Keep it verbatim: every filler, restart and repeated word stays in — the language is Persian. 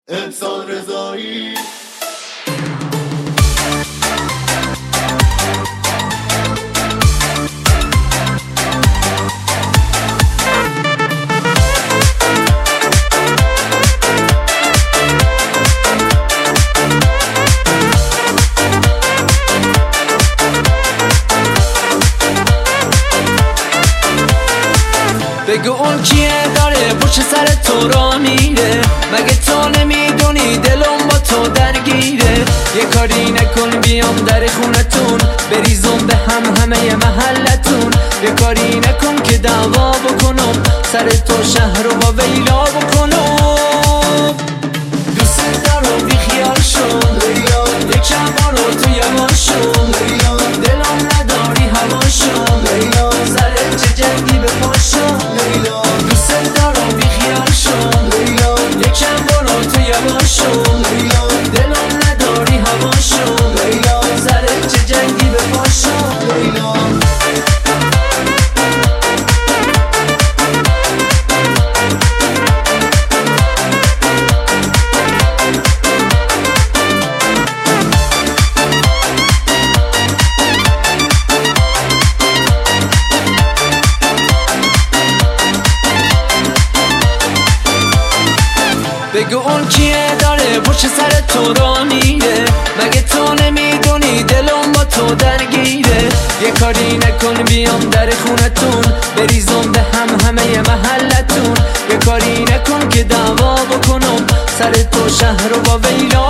انسان رضایی. بگو اون کیه داره پشت سر تو را میره؟ مگه تو نمیدونی دلم با تو درگیره؟ یه کاری نکن بیام در خونتون بریزم به هم همه محلتون. یه کاری نکن که دعوا بکنم سر تو شهر رو با ویلا بکنم. دوست دارم بی خیال شد یکم بارو تو یواشم، دلم نداری هواشم، سر چه جنگی به پاشم. دوست دارم بی خیال شم یکم بارو تو یواشم، دلم نداری هواشم، سر چه جنگی به پاشم. بگو اون کیه داره پشت سر تو را میره؟ مگه تو نمیدونی دلم با تو درگیره؟ یه کاری نکن بیام در خونتون بریزم به هم همه محلتون. یه کاری نکن که دعوا بکنم سر تو شهر رو با ویلا